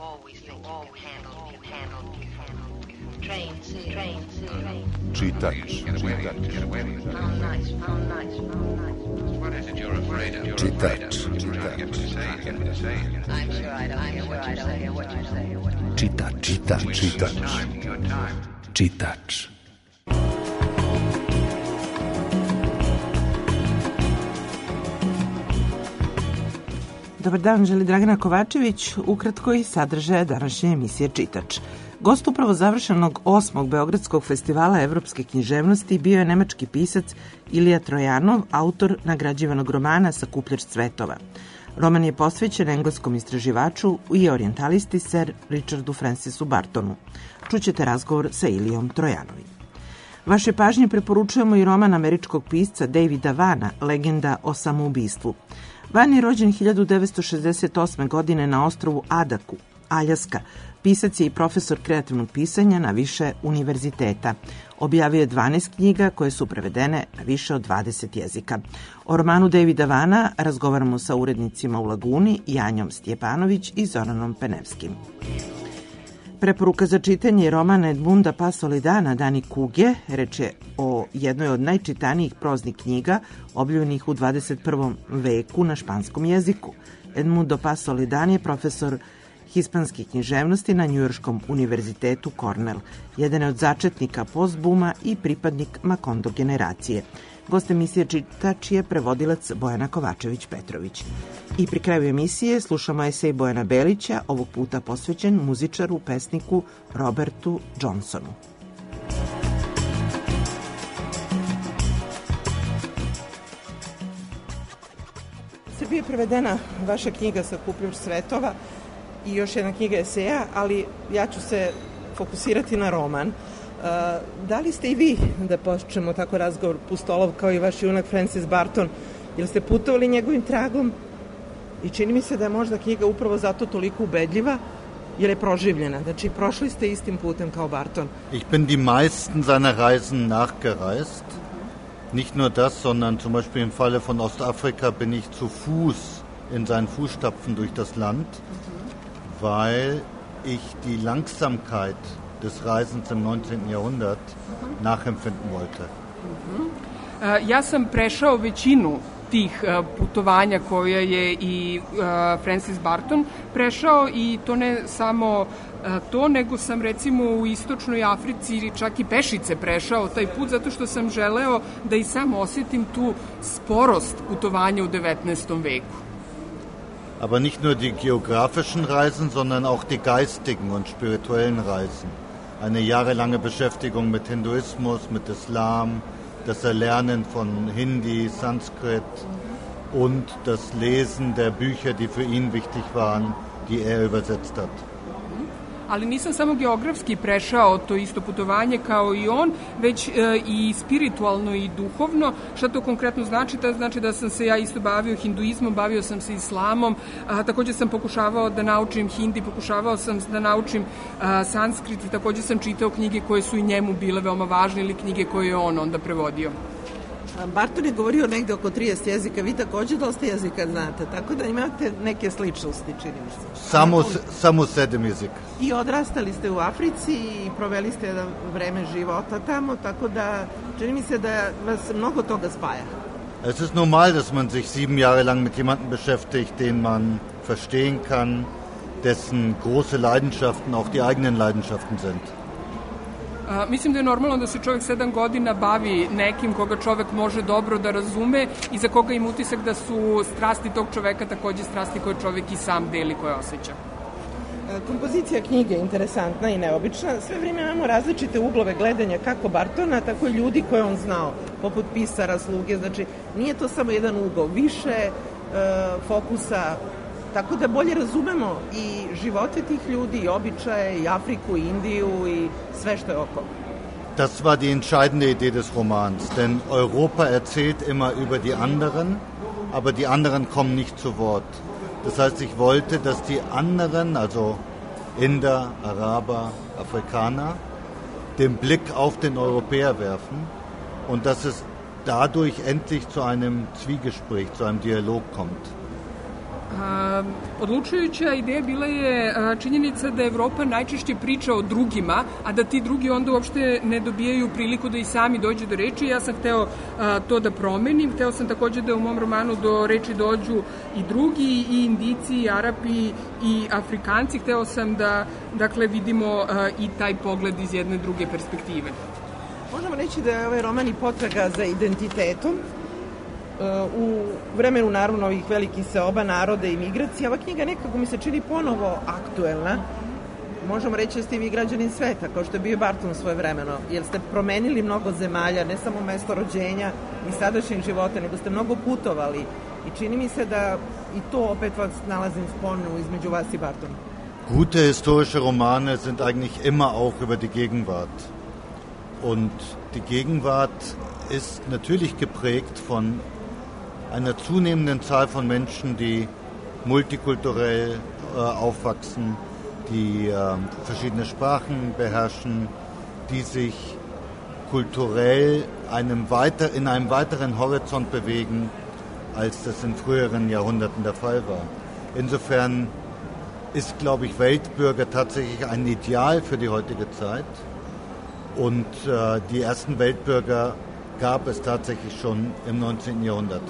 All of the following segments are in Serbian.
Čitač. Dobar dan, želi Dragana Kovačević, ukratko i sadržaja današnje emisije Čitač. Gost upravo završenog 8. Beogradskog festivala evropske književnosti bio je nemački pisac Ilija Trojanov, autor nagrađivanog romana Sakupljač cvetova. Roman je posvećen engleskom istraživaču i orijentalisti Sir Richardu Francisu Bartonu. Čućete razgovor sa Ilijom Trojanovim. Vaše pažnje preporučujemo i roman američkog pisca Davida Vana, Legenda o samoubistvu. Van je rođen 1968. godine na ostrvu Adaku, Aljaska. Pisac je i profesor kreativnog pisanja na više univerziteta. Objavio je 12 knjiga koje su prevedene na više od 20 jezika. O romanu Davida Vana razgovaramo sa urednicima u Laguni, Janjom Stjepanović i Zoranom Penevskim. Preporuka za čitanje je roman Edmunda Pasolidana Dani kuge. Reč je o jednoj od najčitanijih proznih knjiga objavljenih u 21. veku na španskom jeziku. Edmundo Pasolidan je profesor hispanske književnosti na Njujorškom univerzitetu Cornell. Jedan je od začetnika postbuma i pripadnik Makondo generacije. Gost emisije Čitač je prevodilac Bojana Kovačević-Petrović. I pri kraju emisije slušamo esej Bojana Belića, ovog puta posvećen muzičaru, pesniku Robertu Johnsonu. U Srbiji je prevedena vaša knjiga Sakupljač cvetova i još jedna knjiga eseja, ali ja ću se fokusirati na roman. Da li ste i vi, da počnemo tako razgovor, pustolov kao i vaš junak Francis Barton, ili ste putovali njegovim tragom? I čini mi se da je možda knjiga upravo zato toliko ubedljiva, jer je proživljena. Znači, prošli ste istim putem kao Barton. Ich bin die meisten seiner Reisen nachgereist. Nicht nur das, sondern zum Beispiel im Falle von Ostafrika bin ich zu Fuß in seinen Fußstapfen durch das Land, weil ich die Langsamkeit des Reisens im 19. Jahrhundert nachempfinden wollte. Ja sam prešao većinu tih putovanja koje je i Francis Barton prešao i to ne samo to, nego sam recimo u istočnoj Africi čak i pešice prešao taj put zato što sam želeo da i sam osjetim tu sporost putovanja u 19. veku. Aber nicht nur die geografischen Reisen, sondern auch die geistigen und spirituellen Reisen. Eine jahrelange Beschäftigung mit Hinduismus, mit Islam, das Erlernen von Hindi, Sanskrit und das Lesen der Bücher, die für ihn wichtig waren, die er übersetzt hat. Ali nisam samo geografski prešao to isto putovanje kao i on, već i spiritualno i duhovno. Šta to konkretno znači? To znači da sam se ja isto bavio hinduizmom, bavio sam se islamom, takođe sam pokušavao da naučim hindi, pokušavao sam da naučim sanskrit i takođe sam čitao knjige koje su i njemu bile veoma važne ili knjige koje je on onda prevodio. Barton je govorio negde oko 30 jezika, vi takođe dosta jezika znate, tako da imate neke sličnosti, čini mi se. Samo 7 jezika. I odrastali ste u Africi i proveli ste jedan vreme života tamo, tako da čini mi se da vas mnogo toga spaja. Es ist normal, dass man sich 7 Jahre lang mit jemandem beschäftigt, den man verstehen kann, dessen große Leidenschaften auch die eigenen Leidenschaften sind. Mislim da je normalno da se čovjek 7 godina bavi nekim koga čovjek može dobro da razume i za koga ima utisak da su strasti tog čoveka takođe strasti koje čovjek i sam deli, koje osjeća. Kompozicija knjige je interesantna i neobična. Sve vrijeme imamo različite uglove gledanja kako Bartona, tako i ljudi koje on znao, poput pisara, sluge. Znači, nije to samo jedan ugao, više fokusa, tako da bolje razumemo i živote tih ljudi, i običaje, i Afriku, i Indiju, i sve što je oko. Das war die entscheidende Idee des Romans, denn Europa erzählt immer über die anderen, aber die anderen kommen nicht zu Wort. Das heißt, ich wollte, dass die anderen, also Inder, Araber, Afrikaner, den Blick auf den Europäer werfen und dass es dadurch endlich zu einem Zwiegespräch, zu einem Dialog kommt. Odlučujuća ideja bila je činjenica da Evropa najčešće priča o drugima, a da ti drugi onda uopšte ne dobijaju priliku da i sami dođu do reči. Ja sam hteo to da promenim. Hteo sam takođe da u mom romanu do reči dođu i drugi, i Indici, i Arapi, i Afrikanci. Hteo sam da, dakle, vidimo i taj pogled iz jedne druge perspektive. Možemo reći da je ovaj roman i potraga za identitetom. U vremenu naravno ovih velikih seoba, naroda i migracija, ova knjiga nekako mi se čini ponovo aktuelna. Možemo reći da ste vi građanin sveta, kao što je bio Barton svoje vremeno, jer ste promenili mnogo zemalja, ne samo mesto rođenja i sadašnjeg života, nego ste mnogo putovali i čini mi se da i to opet vas nalazim sponu između vas i Bartona. Gute historische Romane sind eigentlich immer auch über die Gegenwart. Und die Gegenwart ist natürlich geprägt von einer zunehmenden Zahl von Menschen, die multikulturell aufwachsen, die verschiedene Sprachen beherrschen, die sich kulturell in einem weiteren Horizont bewegen, als das in früheren Jahrhunderten der Fall war. Insofern ist, glaube ich, Weltbürger tatsächlich ein Ideal für die heutige Zeit. Und die ersten Weltbürger gab es tatsächlich schon im 19. Jahrhundert.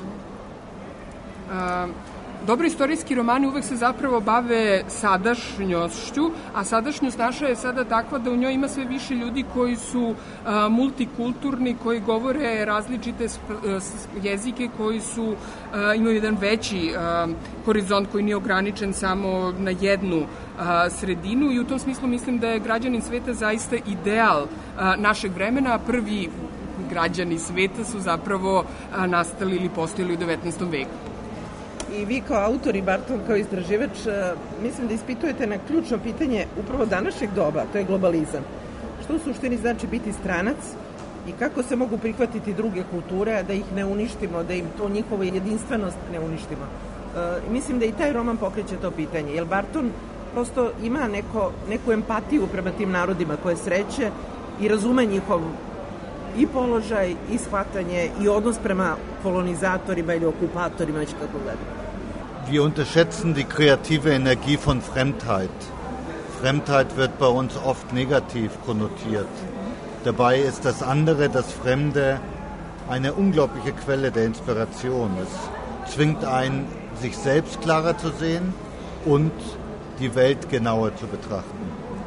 Dobri istorijski romani uvek se zapravo bave sadašnjošću, a sadašnjost naša je sada takva da u njoj ima sve više ljudi koji su multikulturni, koji govore različite jezike, koji imaju jedan veći horizont koji nije ograničen samo na jednu sredinu i u tom smislu mislim da je građanin sveta zaista ideal našeg vremena, a prvi građani sveta su zapravo nastali ili postojali u 19. veku. I vi kao autor i Barton kao istraživač mislim da ispitujete na ključno pitanje upravo današnjeg doba, to je globalizam. Što u suštini znači biti stranac i kako se mogu prihvatiti druge kulture, a da ih ne uništimo, da im to njihovu jedinstvenost ne uništimo. Mislim da i taj roman pokreće to pitanje, jer Barton prosto ima neku empatiju prema tim narodima koje sreće i razume njihov i položaj, i shvatanje, i odnos prema kolonizatorima ili okupatorima, već kako gledamo. Wir unterschätzen die kreative Energie von Fremdheit. Fremdheit wird bei uns oft negativ konnotiert. Dabei ist das andere, das Fremde, eine unglaubliche Quelle der Inspiration. Es zwingt einen, sich selbst klarer zu sehen und die Welt genauer zu betrachten.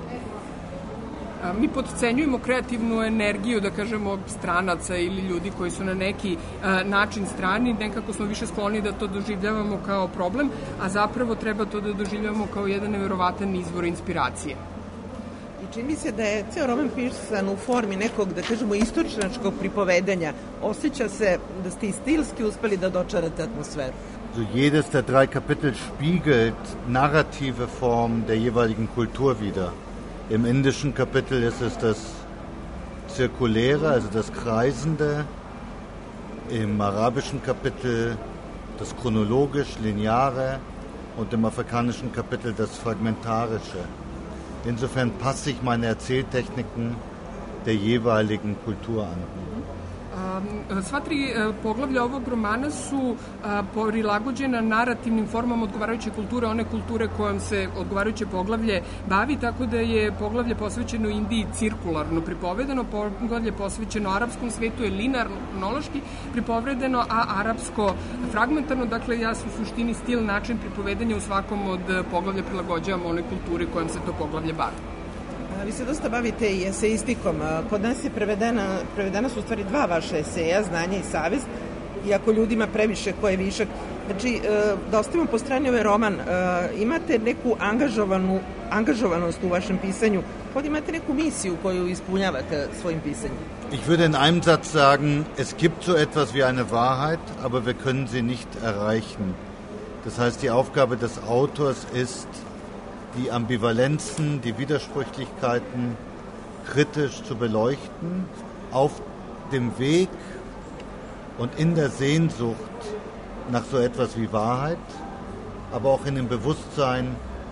Mi potcenjujemo kreativnu energiju, da kažemo, stranaca ili ljudi koji su na neki način strani, nekako smo više skloni da to doživljavamo kao problem, a zapravo treba to da doživljavamo kao jedan neverovatan izvor inspiracije. I čini mi se da je ceo roman pisan u formi nekog, da kažemo, istočnačkog pripovedanja. Osjeća se da ste i stilski uspeli da dočarate atmosferu. Jedes der 3 Kapitel spiegelt narrative Form der jeweiligen Kultur wider. Im indischen Kapitel ist es das Zirkuläre, also das Kreisende. Im arabischen Kapitel das Chronologisch-Lineare und im afrikanischen Kapitel das Fragmentarische. Insofern passe ich meine Erzähltechniken der jeweiligen Kultur an. Sva 3 poglavlja ovog romana su prilagođena narativnim formama odgovarajuće kulture, one kulture kojom se odgovarajuće poglavlje bavi, tako da je poglavlje posvećeno Indiji cirkularno pripovedano, poglavlje posvećeno arapskom svetu je linearnološki pripovedano, a arapsko fragmentarno, dakle ja u suštini stil, način pripovedanja u svakom od poglavlja prilagođavamo onoj kulturi kojom se to poglavlje bavi. Vi se dosta bavite i eseistikom. Kod nas je prevedena su u stvari 2 vaše eseja, Znanje i savest, iako ljudima previše ko je višak. Znači, da ostavimo po strani ovaj roman, imate neku angažovanost u vašem pisanju, kod imate neku misiju koju ispunjavate svojim pisanjem. Ich würde in einem Satz sagen, es gibt so etwas wie eine Wahrheit, aber wir können sie nicht erreichen. Das heißt, die Aufgabe des Autors ist, die Ambivalenzen, die Widersprüchlichkeiten kritisch zu beleuchten, auf dem Weg und in der Sehnsucht nach so etwas wie Wahrheit, aber auch in dem Bewusstsein,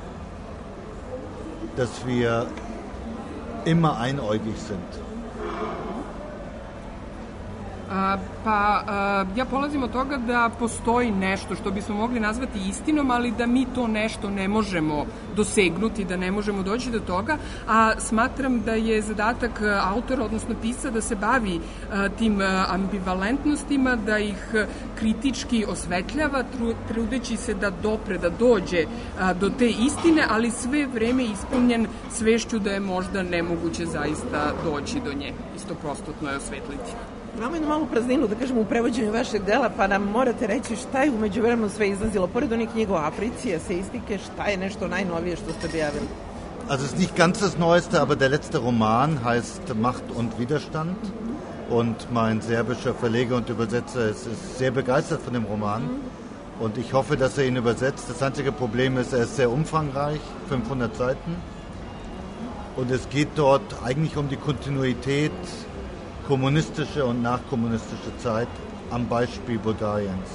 dass wir immer einäugig sind. Ja polazim od toga da postoji nešto što bismo mogli nazvati istinom, ali da mi to nešto ne možemo dosegnuti, da ne možemo doći do toga, a smatram da je zadatak autora, odnosno pisca, da se bavi tim ambivalentnostima, da ih kritički osvetljava, trudeći se da dopre, da dođe do te istine, ali sve vreme ispunjen svešću da je možda nemoguće zaista doći do nje, 100% je osvetliti. Imamo jednu malu prazninu, da kažemo, u prevođenju vašeg dela, pa nam morate reći šta je umeđu vremenu sve izlazilo. Pored onih knjiga o Africi, eseistike, šta je nešto najnovije što ste objavili? Also es ist nicht ganz das Neueste, aber der letzte Roman heißt Macht und Widerstand. Und mein serbischer Verleger und Übersetzer ist sehr begeistert von dem Roman. Und ich hoffe, dass ihn übersetzt. Das einzige Problem ist, ist sehr umfangreich, 500 Seiten. Und es geht dort eigentlich die Kontinuität kommunistische und nachkommunistische Zeit am Beispiel Bulgarijans.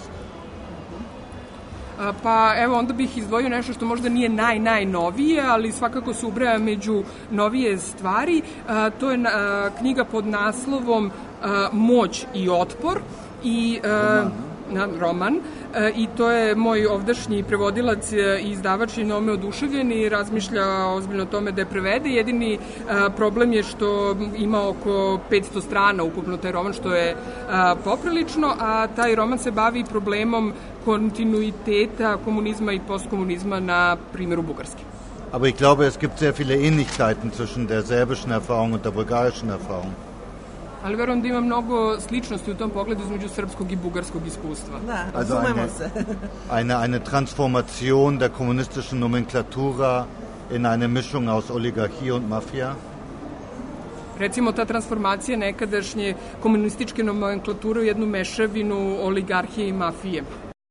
Pa evo, onda bih izdvojio nešto što možda nije najnovije, ali svakako se ubraja među novije stvari. To je knjiga pod naslovom Moć i otpor i roman. I to je moj ovdašnji prevodilac i izdavač i njome oduševljen i razmišlja ozbiljno o tome da je prevede. Jedini problem je što ima oko 500 strana ukupno taj roman, što je poprilično, a taj roman se bavi problemom kontinuiteta komunizma i postkomunizma na primjeru Bugarske. Aber ich glaube, es gibt sehr viele Ähnlichkeiten zwischen der serbischen Erfahrung und der bulgarischen Erfahrung. Ali verujem da ima mnogo sličnosti u tom pogledu između srpskog i bugarskog iskustva. Da, razumemo se. Eine Transformation der kommunistischen Nomenklatura in eine Mischung aus Oligarchie und Mafia. Recimo, ta transformacija nekadašnje komunističke nomenklature u jednu mešavinu oligarhije i mafije.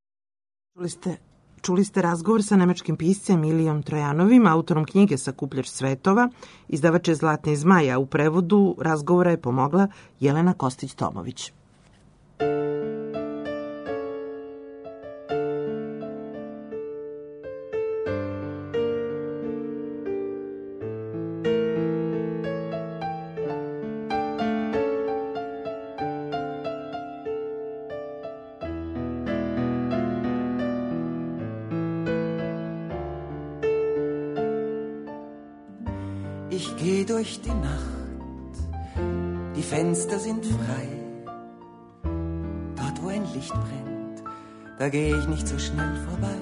Čuli ste razgovor sa nemačkim piscem Ilijom Trojanovim, autorom knjige Sakupljač svetova, izdavač je Zlatni zmaj, a u prevodu razgovora je pomogla Jelena Kostić-Tomović. Ich geh durch die Nacht, die Fenster sind frei. Dort, wo ein Licht brennt, da geh ich nicht so schnell vorbei.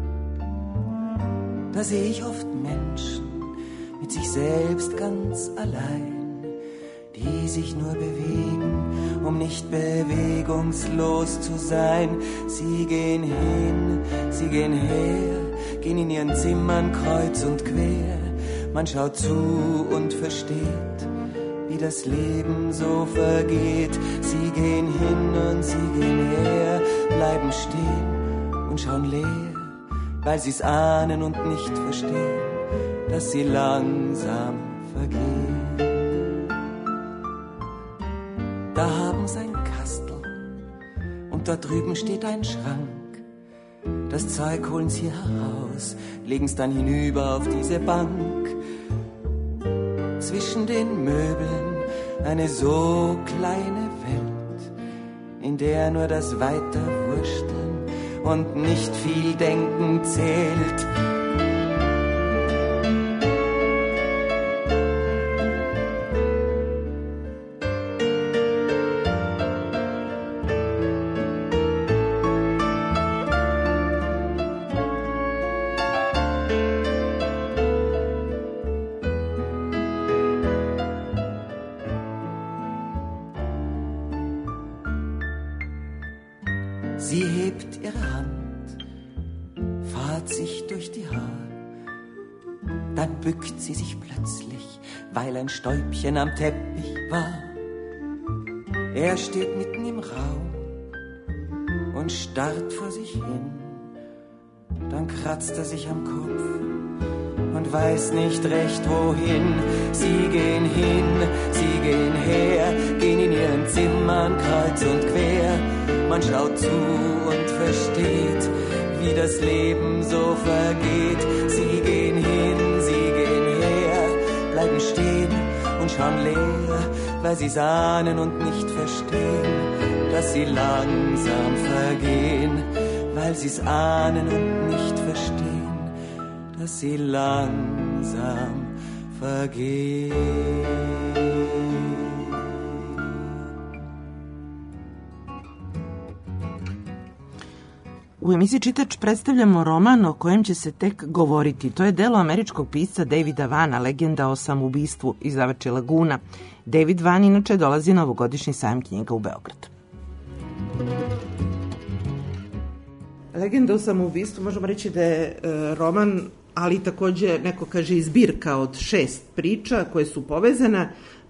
Da seh ich oft Menschen mit sich selbst ganz allein, die sich nur bewegen, um nicht bewegungslos zu sein. Sie gehen hin, sie gehen her, gehen in ihren Zimmern kreuz und quer. Man schaut zu und versteht, wie das Leben so vergeht. Sie gehen hin und sie gehen her, bleiben stehen und schauen leer, weil sie's ahnen und nicht verstehen, dass sie langsam vergehen. Da haben sie ein Kastel und dort drüben steht ein Schrank. Das Zeug holen sie heraus, legen's dann hinüber auf diese Bank. Zwischen den Möbeln eine so kleine Welt, in der nur das Weiterwursteln und nicht viel Denken zählt. Sie hebt ihre Hand, fahrt sich durch die Haare, dann bückt sie sich plötzlich, weil ein Stäubchen am Teppich war. Er steht mitten im Raum und starrt vor sich hin, dann kratzt er sich am Kopf und weiß nicht recht wohin. Sie gehen hin, sie gehen her, gehen in ihren Zimmern kreuz und quer. Man schaut zu und versteht, wie das Leben so vergeht. Sie gehen hin, sie gehen her, bleiben stehen und schauen leer, weil sie ahnen und nicht verstehen, dass sie langsam vergehen, weil sie's ahnen und nicht verstehen, dass sie langsam vergehen. U emisiji Čitač predstavljamo roman o kojem će se tek govoriti. To je delo američkog pisca Davida Vana, Legenda o samoubistvu iz Zavače Laguna. David Van inače dolazi na ovogodišnji sajam knjiga u Beograd. Legenda o samoubistvu možemo reći da je roman, ali takođe neko kaže i zbirka od 6 priča koje su povezana.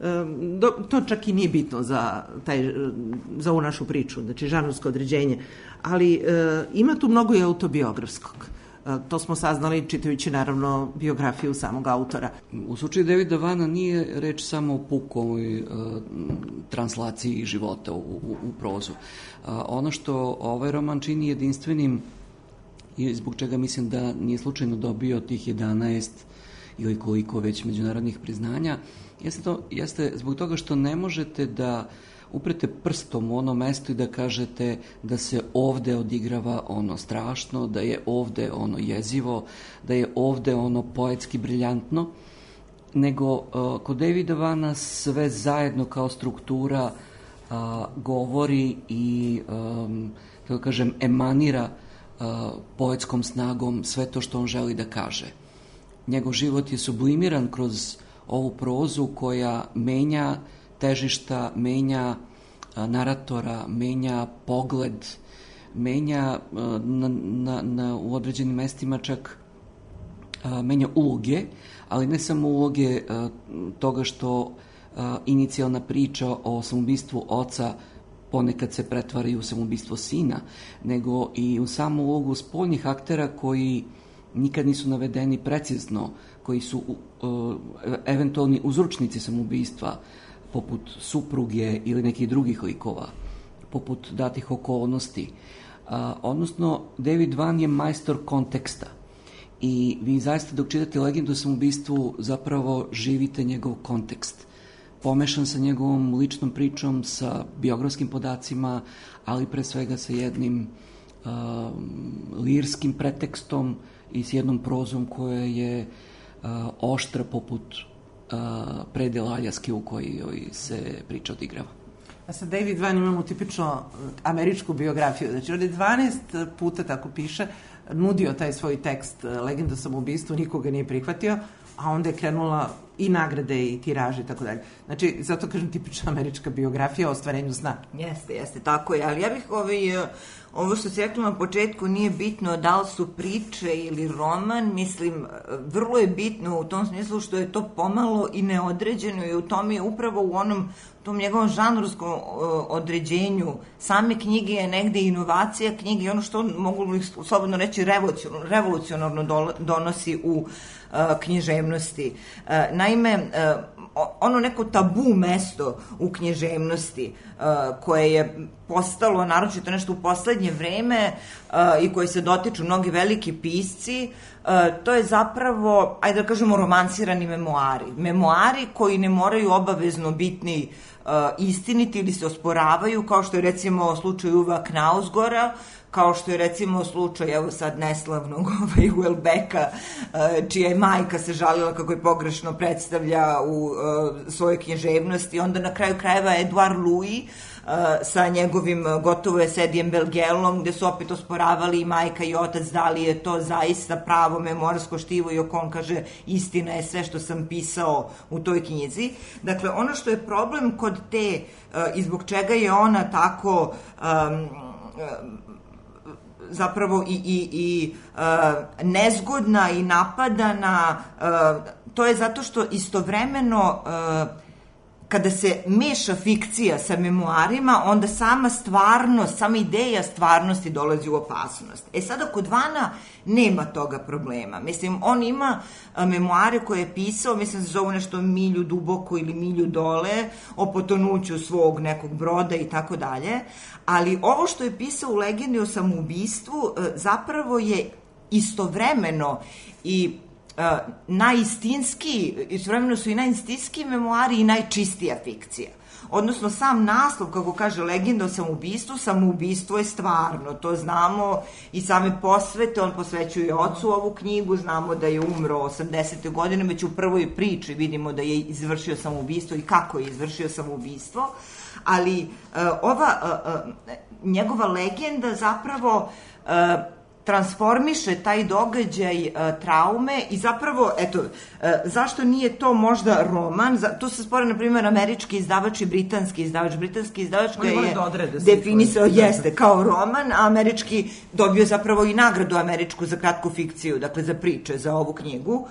To čak i nije bitno za ovu našu priču, znači žanrovsko određenje, ali ima tu mnogo i autobiografskog. To smo saznali čitajući naravno biografiju samog autora. U slučaju Davida Vana nije reč samo o pukoj translaciji života u prozu. Ono što ovaj roman čini jedinstvenim i zbog čega mislim da nije slučajno dobio tih 11 ili koliko već međunarodnih priznanja, jeste zbog toga što ne možete da uprete prstom u ono mesto i da kažete da se ovde odigrava ono strašno, da je ovde ono jezivo, da je ovde ono poetski briljantno, nego kod Davida Vana sve zajedno kao struktura govori i, kako kažem, emanira poetskom snagom sve to što on želi da kaže. Njegov život je sublimiran kroz ovu prozu koja menja težišta, menja naratora, menja pogled, menja u određenim mestima čak menja uloge, ali ne samo uloge toga što inicijalna priča o samoubistvu oca ponekad se pretvara u samoubistvo sina, nego i u samu ulogu spoljnih aktera koji nikad nisu navedeni precizno, koji su eventualni uzročnici samoubistva, poput supruge ili nekih drugih likova, poput datih okolnosti. Odnosno, David Van je majstor konteksta i vi zaista dok čitate Legendu o samoubistvu zapravo živite njegov kontekst, pomešan sa njegovom ličnom pričom, sa biografskim podacima, ali pre svega sa jednim lirskim pretekstom i s jednom prozom koja je oštra poput predela Aljaske u kojoj se priča odigrava. A sa David Van imamo tipično američku biografiju. Znači, on je 12 puta, tako piše, nudio taj svoj tekst Legenda o samoubistvu, nikoga nije prihvatio, a onda je krenula i nagrade i tiraže i tako dalje. Znači, zato kažem tipična američka biografija o ostvarenju sna. Jeste, tako je. Ali ja bih ovo što se rekla na početku, nije bitno da li su priče ili roman, mislim, vrlo je bitno u tom smislu što je to pomalo i neodređeno i u tom je upravo u tom njegovom žanrovskom određenju same knjige je negde inovacija knjige i ono što mogu slobodno reći revolucionarno donosi u književnosti. Naime, ono neko tabu mesto u književnosti koje je postalo naročito nešto u poslednje vreme i koje se dotiču mnogi veliki pisci, to je zapravo, ajde da kažemo, romansirani memoari. Memoari koji ne moraju obavezno biti istiniti ili se osporavaju, kao što je recimo slučaj Uva Knausgora, kao što je recimo slučaj, evo sad neslavnog Houellebecqa, čija je majka se žalila kako je pogrešno predstavlja u svojoj književnosti, onda na kraju krajeva Edouard Louis sa njegovim gotovo Esedijem Belgelom, gde su opet osporavali i majka i otac da li je to zaista pravo memoarsko štivo, i on kaže istina je sve što sam pisao u toj knjizi. Dakle, ono što je problem kod te, i zbog čega je ona tako zapravo i nezgodna i napadana, to je zato što istovremeno kada se meša fikcija sa memoarima, onda sama stvarnost, sama ideja stvarnosti dolazi u opasnost. Sada kod Vana nema toga problema. Mislim, on ima memoare koje je pisao, mislim da se zovu nešto Milju duboko ili Milju dole, o potonuću svog nekog broda i tako dalje, ali ovo što je pisao u Legendi o samoubistvu zapravo je istovremeno i najistinskiji, istovremeno su i najistinskiji memoari i najčistija fikcija. Odnosno, sam naslov, kako kaže legenda o samoubistvu, samoubistvo je stvarno, to znamo i same posvete, on posvećuje ocu ovu knjigu, znamo da je umro 80. godine, već u prvoj priči vidimo da je izvršio samoubistvo i kako je izvršio samoubistvo, ali njegova legenda zapravo transformiše taj događaj traume i zapravo, eto, zašto nije to možda roman? Tu se spore, na primjer, američki izdavač i britanski izdavač. Britanski izdavač ga je definisao, jeste, kao roman, a američki dobio zapravo i nagradu američku za kratku fikciju, dakle, za priče, za ovu knjigu.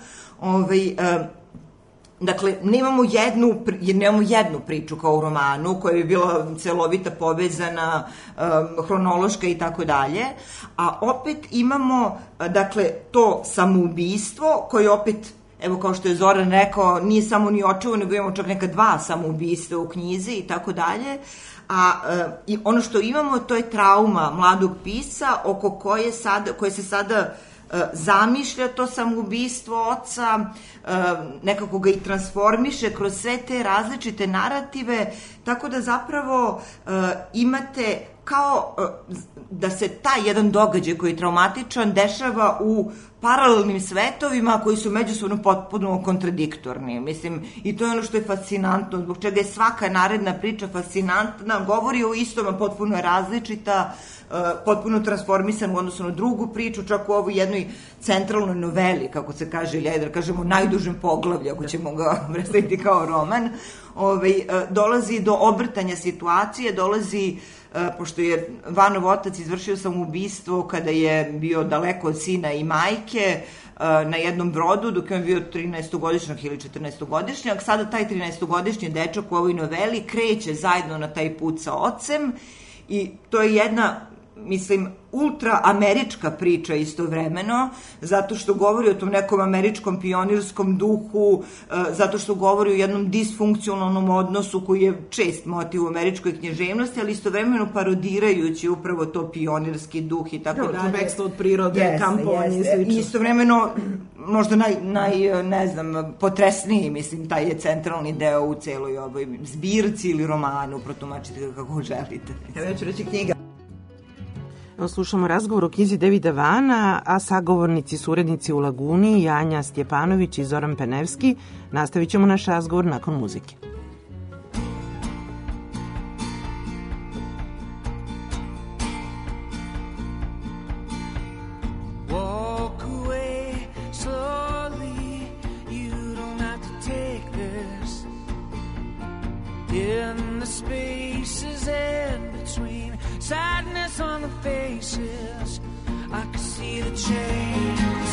Dakle, nemamo jednu priču kao u romanu koja bi bila celovita, povezana, hronološka i tako dalje, a opet imamo, dakle, to samoubistvo koje opet, evo kao što je Zoran rekao, nije samo ni očevo, nego imamo čak neka 2 samoubistva u knjizi i tako dalje, i ono što imamo to je trauma mladog pisca oko koje se sada zamišlja to samoubistvo oca, nekako ga i transformiše kroz sve te različite narative, tako da zapravo imate kao da se taj jedan događaj koji je traumatičan dešava u paralelnim svetovima koji su međusobno potpuno kontradiktorni. Mislim, i to je ono što je fascinantno, zbog čega je svaka naredna priča fascinantna, govori o istom, a potpuno je različita, potpuno transformisan u odnosu na drugu priču, čak u ovoj jednoj centralnoj noveli, kako se kaže, ili da kažemo najdužem poglavlju, ako ćemo ga predstaviti kao roman, dolazi do obrtanja situacije, dolazi, pošto je Vanov otac izvršio samoubistvo kada je bio daleko od sina i majke, na jednom brodu, dok je on bio 13-godišnjak ili 14-godišnjak, sada taj 13-godišnji dečak u ovoj noveli kreće zajedno na taj put sa ocem i to je jedna, mislim, ultra američka priča istovremeno, zato što govori o tom nekom američkom pionirskom duhu, zato što govori o jednom disfunkcionalnom odnosu koji je čest motiv u američkoj književnosti, ali istovremeno parodirajući upravo to pionirski duh i tako dalje. Bekstvo od prirode, kampanje i slično. I istovremeno, možda ne znam, potresniji, mislim, taj je centralni deo u celoj ovoj zbirci ili romanu, protumačite ga kako želite. Ja ću reći knjiga. Slušamo razgovor o knjizi Davida Vana, a sagovornici su urednici u Laguni, Janja Stjepanović i Zoran Penevski. Nastavit ćemo naš razgovor nakon muzike. Sadness on the faces, I could see the chains,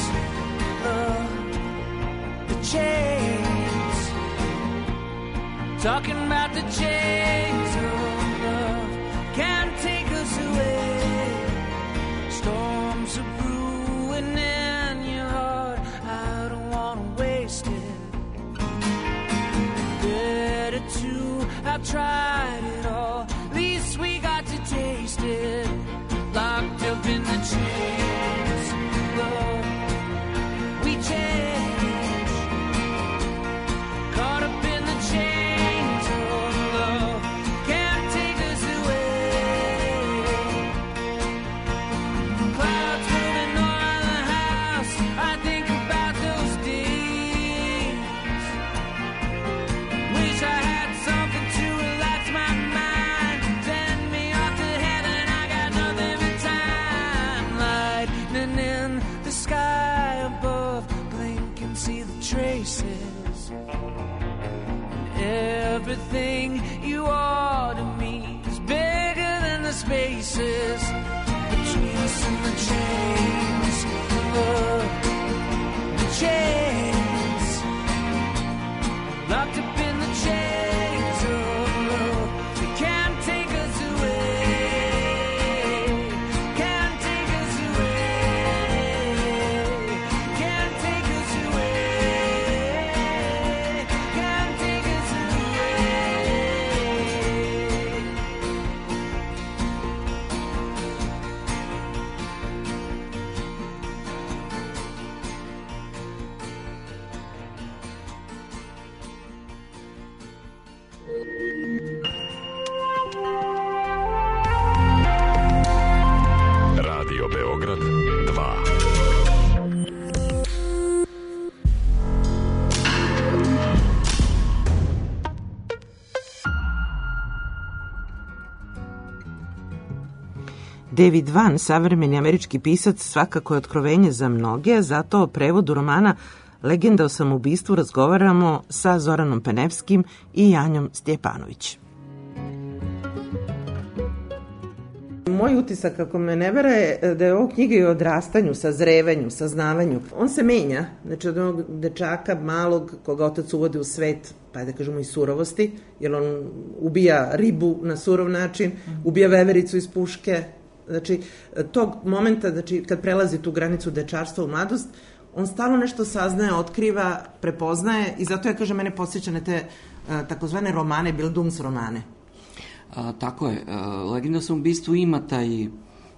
the chains, talking about the chains of love, can't take us away, storms are brewing in your heart, I don't want to waste it, better to have tried it all, at least we got to taste it, locked up in the chains, love, we change, caught up in the chains of love, can't take us away, clouds moving on the house, I think about those days, wish I had something to relax my mind, send me off to heaven, I got nothing but time, lightning in the sky above, blink and see the traces, and everything you are to me is bigger than the spaces between us and the chains, the chains, locked up in the chains of love, they can't take us away, can't take us away, can't take us away, can't take us away. David Vann, savremeni američki pisac, svakako je otkrovenje za mnoge, zato o prevodu romana Legenda o samoubistvu razgovaramo sa Zoranom Penevskim i Janjom Stjepanović. Moj utisak, ako me ne vera, je da je ovo knjiga i o odrastanju, sazrevanju, saznavanju. On se menja, znači od onog dečaka malog koga otac uvodi u svet, pa da kažemo i surovosti, jer on ubija ribu na surov način, ubija vevericu iz puške. Znači, tog momenta, znači, kad prelazi tu granicu dečarstva u mladost, on stalno nešto saznaje, otkriva, prepoznaje i zato ja kažem, mene podsjeća na te takozvane romane, Bildungsromane. Tako je. Legenda o samoubistvu ima taj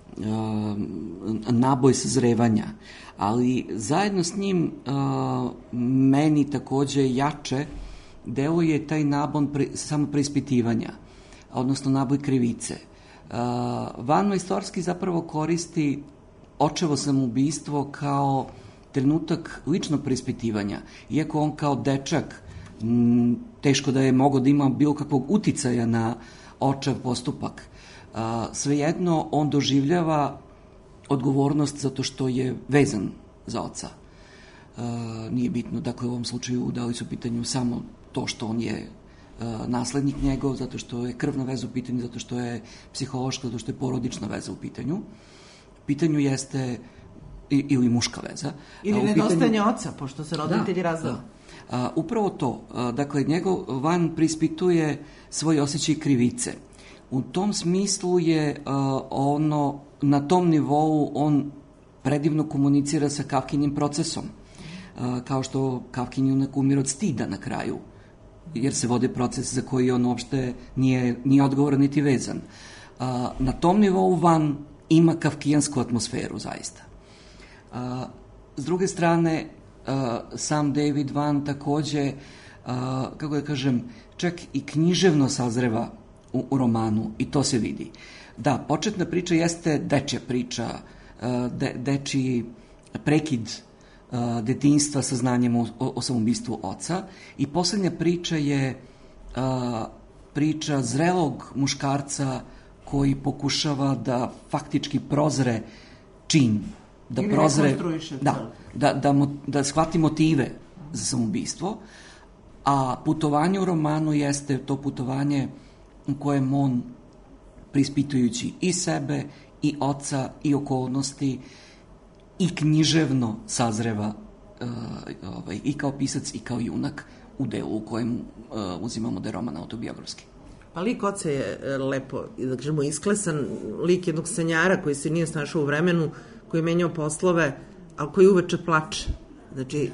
naboj sazrevanja, ali zajedno s njim meni takođe jače deluje taj nabon samopreispitivanja, odnosno naboj krivice. Van Majstorski zapravo koristi očevo samoubistvo kao trenutak ličnog preispitivanja, iako on kao dečak teško da je mogao da ima bilo kakvog uticaja na očev postupak. Svejedno, on doživljava odgovornost zato što je vezan za oca. Nije bitno, dakle, u ovom slučaju da li su u pitanju samo to što on je naslednik njegov, zato što je krvna veza u pitanju, zato što je psihološka, zato što je porodična veza u pitanju. U pitanju jeste ili muška veza. Ili nedostajanje oca, pošto se roditelji razdaju. Upravo to. Dakle, njegov Van preispituje svoj osjećaj krivice. U tom smislu je na tom nivou on predivno komunicira sa Kafkinim procesom. Kao što Kafkin junak umire od stida na kraju, jer se vode proces za koji on uopšte nije odgovoran niti vezan. Na tom nivou Van ima kafkijansku atmosferu, zaista. S druge strane, sam David Vann takođe, kako da kažem, čak i književno sazreva u romanu i to se vidi. Da, početna priča jeste dečja priča, dečiji prekid detinjstva sa znanjem o samoubistvu oca i poslednja priča je priča zrelog muškarca koji pokušava da faktički prozre čin, da prozre, da shvati motive za samoubistvo, a putovanje u romanu jeste to putovanje u kojem on, preispitujući i sebe, i oca, i okolnosti, i književno sazreva i kao pisac i kao junak u delu u kojem uzimamo da je roman autobiografski. Pa lik oca je lepo, da kažemo, isklesan lik jednog senjara koji se nije snašao u vremenu, koji je menjao poslove, ali koji uveče plače. Znači,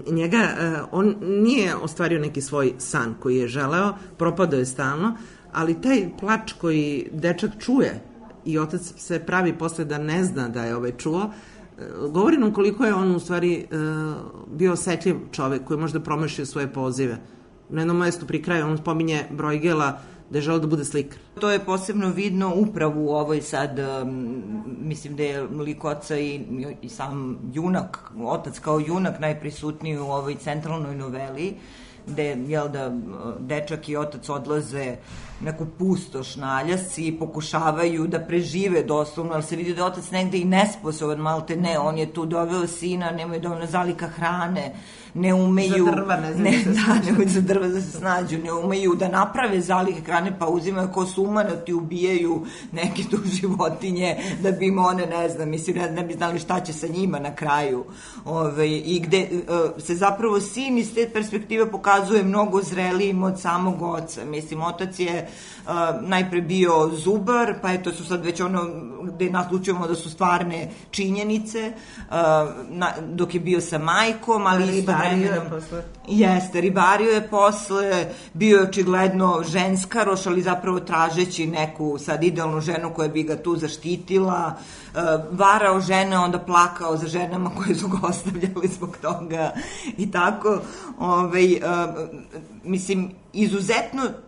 on nije ostvario neki svoj san koji je želeo, propadao je stalno, ali taj plač koji dečak čuje i otac se pravi posle da ne zna da je čuo, govori nam koliko je on u stvari bio osetljiv čovek koji možda promašio svoje pozive. Na jednom mestu pri kraju on spominje Bruegela da je želeo da bude slikar. To je posebno vidno upravo u ovoj sad, mislim da je lik oca i sam junak, otac kao junak najprisutniji u ovoj centralnoj noveli, gde, dečak i otac odlaze neku pustoš na Aljasci i pokušavaju da prežive doslovno, ali se vidi da je otac negde i nesposoban, malte ne, on je tu doveo sina, nemaju dovoljno zalika hrane, ne umeju... Za drva, ne znam za drva da se snađu, ne umeju da naprave zalike hrane, pa uzimaju ko sumanati, ubijaju neke tu životinje, da bi im one, ne znam, mislim, ne bi znali šta će sa njima na kraju. I gde se zapravo sin iz te perspektive pokazuje mnogo zrelijim od samog oca. Mislim, otac je najpre bio zubar, pa eto su sad već gde naslučujemo da su stvarne činjenice, dok je bio sa majkom, ali ribario je posle. Jeste, ribario je posle, bio je očigledno ženskaroš, ali zapravo tražeći neku sad idealnu ženu koja bi ga tu zaštitila, varao žene, onda plakao za ženama koje su ga ostavljali zbog toga i tako. Mislim, izuzetno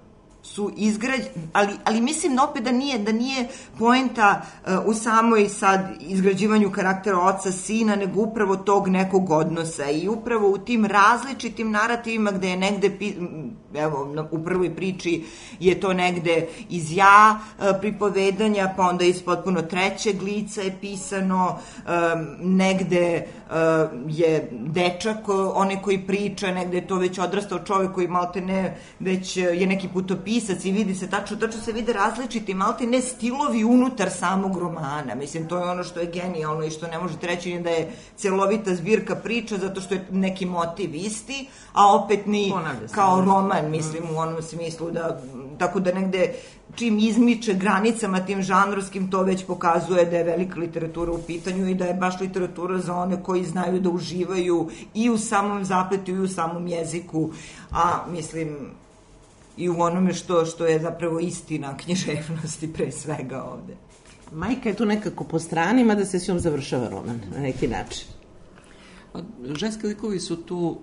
su ali mislim opet da nije poenta u samoj sad izgrađivanju karaktera oca, sina, nego upravo tog nekog odnosa i upravo u tim različitim narativima gde je negde, evo, u prvoj priči je to negde iz pripovedanja, pa onda iz potpuno trećeg lica je pisano, negde je dečak onaj koji priča, negde je to već odrastao čovek koji malte ne već je neki putopisac i vidi se tačno se vide različiti malte ne stilovi unutar samog romana. Mislim, to je ono što je genijalno i što ne možete reći ni da je celovita zbirka priča zato što je neki motiv isti, a opet ni kao roman, mislim, u onom smislu da, tako da negde čim izmiče granicama tim žanrovskim, to već pokazuje da je velika literatura u pitanju i da je baš literatura za one koji znaju da uživaju i u samom zapletu i u samom jeziku, a mislim i u onome što je zapravo istina književnosti pre svega ovde. Majka je tu nekako po strani, mada se s njom završava roman na neki način. Ženski likovi su tu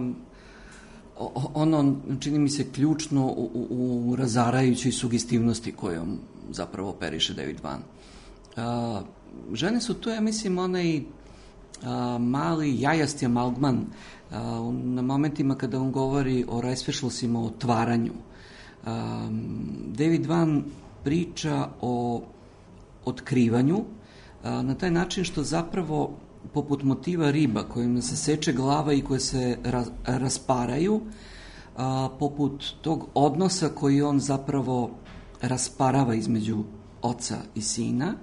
ono, čini mi se, ključno u razarajućoj sugestivnosti kojom zapravo operiše David Vann. Žene su tu, ja mislim, onaj mali jajasti amalgman na momentima kada on govori o rajsvešlosima, o otvaranju. David Vann priča o otkrivanju na taj način što zapravo poput motiva riba kojima se seče glava i koje se rasparaju, poput tog odnosa koji on zapravo rasparava između oca i sina,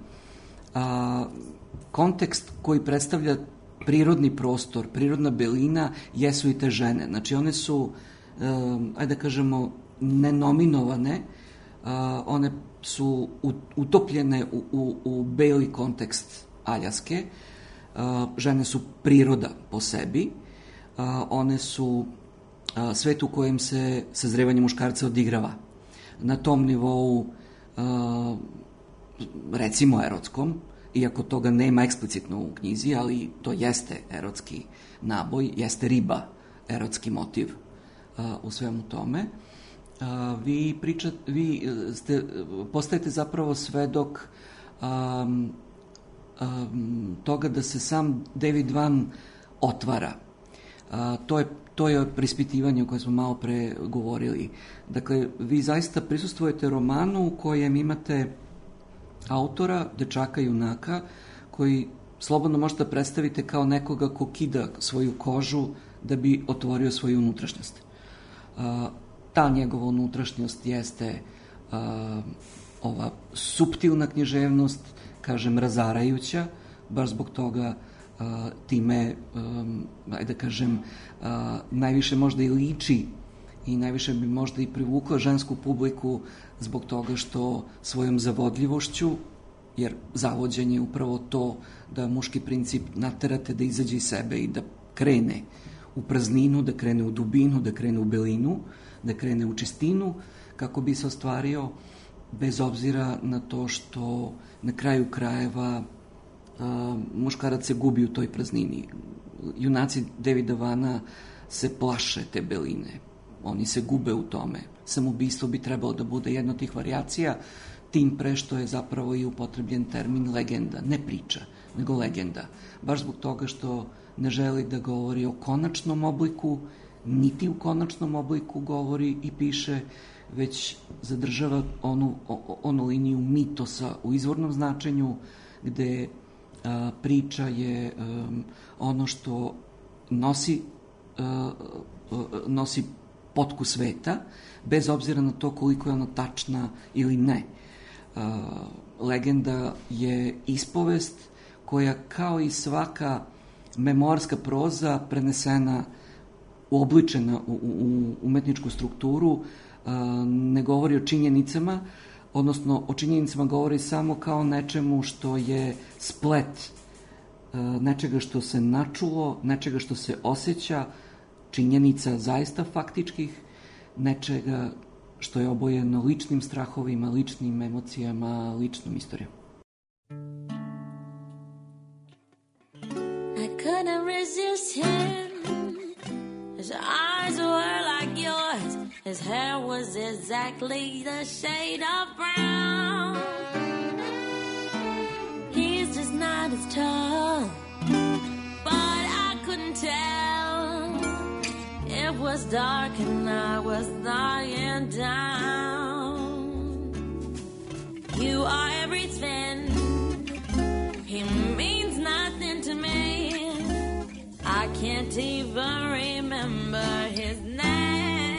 kontekst koji predstavlja prirodni prostor, prirodna belina, jesu i te žene. Znači, one su, ajde da kažemo, nenominovane, one su utopljene u beli kontekst Aljaske. Žene su priroda po sebi, one su svet u kojem se sazrevanje muškarca odigrava. Na tom nivou, recimo erotskom, iako toga nema eksplicitno u knjizi, ali to jeste erotski naboj, jeste riba erotski motiv u svemu tome. Vi postajete zapravo svedok toga da se sam David Vann otvara. To je prispitivanje o kojem smo malo pre govorili. Dakle, vi zaista prisustvujete romanu u kojem imate autora, dečaka junaka, koji slobodno možete predstaviti kao nekoga ko kida svoju kožu da bi otvorio svoju unutrašnjost. Ta njegova unutrašnjost jeste ova suptilna književnost, kažem, razarajuća, baš zbog toga time, ajde da kažem, najviše možda i liči i najviše bi možda i privukla žensku publiku zbog toga što svojom zavodljivošću, jer zavođenje je upravo to da muški princip naterate da izađe iz sebe i da krene u prazninu, da krene u dubinu, da krene u belinu, da krene u čistinu, kako bi se ostvario, bez obzira na to što na kraju krajeva muškarac se gubi u toj praznini. Junaci Davida Vanna se plaše te beline. Oni se gube u tome. Samoubistvo bi trebalo da bude jedna od tih varijacija, tim pre što je zapravo i upotrebljen termin legenda. Ne priča, nego legenda. Baš zbog toga što ne želi da govori o konačnom obliku, niti u konačnom obliku govori i piše, već zadržava onu liniju mitosa u izvornom značenju, gde priča je ono što nosi potku sveta, bez obzira na to koliko je ona tačna ili ne. Legenda je ispovest koja, kao i svaka memoarska proza, prenesena, uobličena u umetničku strukturu, ne govori o činjenicama, odnosno o činjenicama govori samo kao nečemu što je splet nečega što se načulo, nečega što se osjeća, činjenica zaista faktičkih, nečega što je obojeno ličnim strahovima, ličnim emocijama, ličnom istorijom. I couldn't resist him. His eyes were like yours. His hair was exactly the shade of brown. He's just not as tall, but I couldn't tell. It was dark and I was lying down. You are everything. He means nothing to me. I can't even remember his name.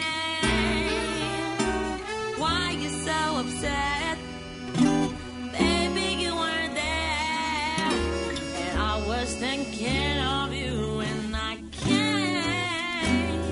Why you so upset? Baby, you weren't there. And I was thinking of you and I can't.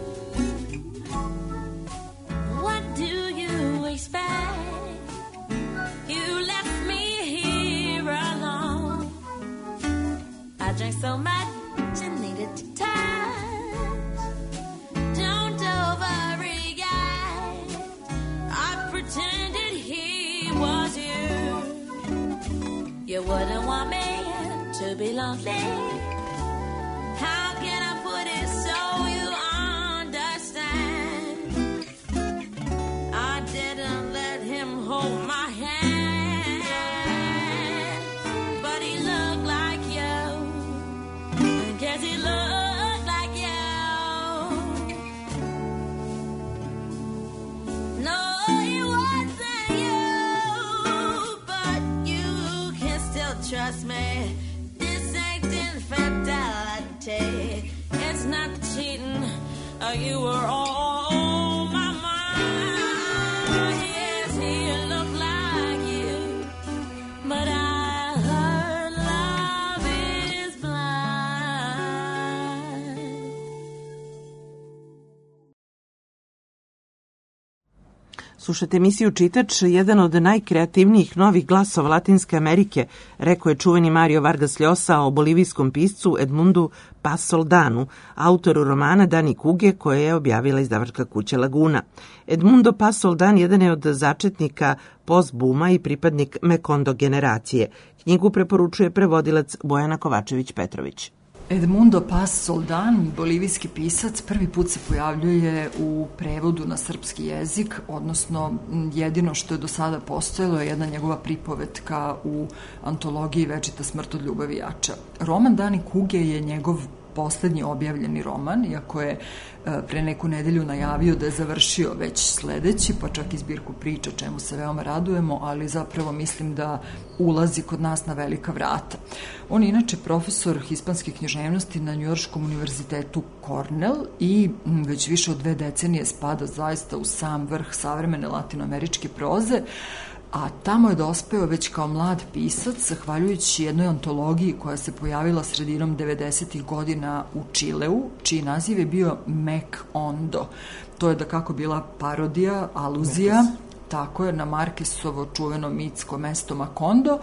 What do you expect? You left me here alone. I drank so much and needed to touch. Don't overreact. I pretended he was you. You wouldn't want me to be lonely. How can I put it so you understand? I didn't let him hold my hand, but he looked like you. Guess he looked like you. No, it wasn't you, but you can still trust me. This ain't infidelity. It's not cheating. You were on my mind. Yes, he looked like you, but I heard love is blind. Slušate emisiju Čitač, jedan od najkreativnijih novih glasova Latinske Amerike, rekao je čuveni Mario Vargas Llosa o bolivijskom piscu Edmundu Pasoldanu, autoru romana Dani kuge koje je objavila izdavačka kuća Laguna. Edmundo Pasoldan jedan je od začetnika post-buma i pripadnik Mekondo generacije. Knjigu preporučuje prevodilac Bojana Kovačević-Petrović. Edmundo Pasoldan, bolivijski pisac, prvi put se pojavljuje u prevodu na srpski jezik, odnosno jedino što je do sada postojalo je jedna njegova pripovetka u antologiji Večita smrt od ljubavi jača. Roman Dani kuge je njegov poslednji objavljeni roman, iako je pre neku nedelju najavio da je završio već sledeći, pa čak i zbirku priča, čemu se veoma radujemo, ali zapravo mislim da ulazi kod nas na velika vrata. On je inače profesor hispanske književnosti na Njujorškom univerzitetu Cornell i već više od 2 decenije spada zaista u sam vrh savremene latinoameričke proze, a tamo je dospeo već kao mlad pisac, zahvaljujući jednoj antologiji koja se pojavila sredinom 90. godina u Čileu, čiji naziv je bio Macondo. To je da kako bila parodija, aluzija, tako je, na Markesovo čuveno mitsko mesto Macondo,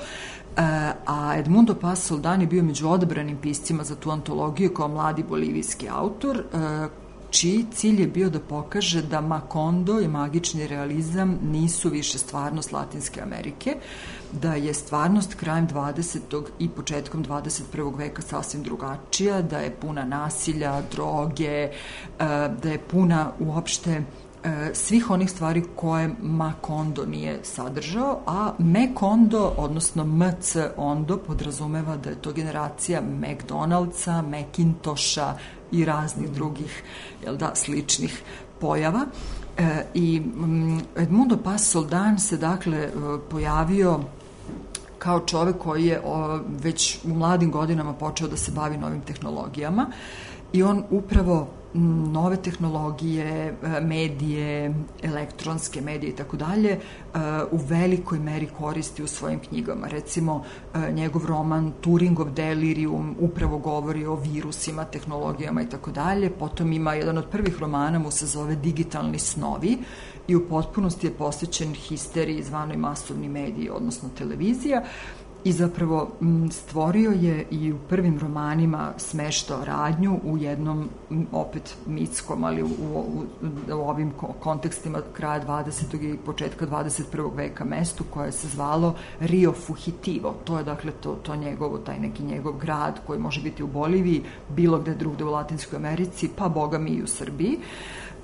a Edmundo Pasoldan je bio među odabranim piscima za tu antologiju kao mladi bolivijski autor, čiji cilj je bio da pokaže da Macondo i magični realizam nisu više stvarnost Latinske Amerike, da je stvarnost krajem 20. i početkom 21. veka sasvim drugačija, da je puna nasilja, droge, da je puna uopšte svih onih stvari koje Macondo nije sadržao, a Mekondo, odnosno MC Ondo, podrazumeva da je to generacija McDonald'sa, Macintosha i raznih drugih, sličnih pojava. I Edmundo Pasoldan se dakle pojavio kao čovek koji je već u mladim godinama počeo da se bavi novim tehnologijama i on upravo nove tehnologije, medije, elektronske medije i tako dalje u velikoj meri koristi u svojim knjigama. Recimo, njegov roman Turingov delirium upravo govori o virusima, tehnologijama i tako dalje. Potom ima jedan od prvih romana, mu se zove Digitalni snovi i u potpunosti je posvećen histeriji zvanoj masovni mediji, odnosno televizija. I zapravo stvorio je i u prvim romanima smeštao radnju u jednom, opet mitskom, ali u ovim kontekstima kraja 20. i početka 21. veka mestu koje se zvalo Rio Fugitivo. To je dakle to njegovo, taj neki njegov grad koji može biti u Boliviji, bilo gde drugde u Latinskoj Americi, pa boga mi i u Srbiji.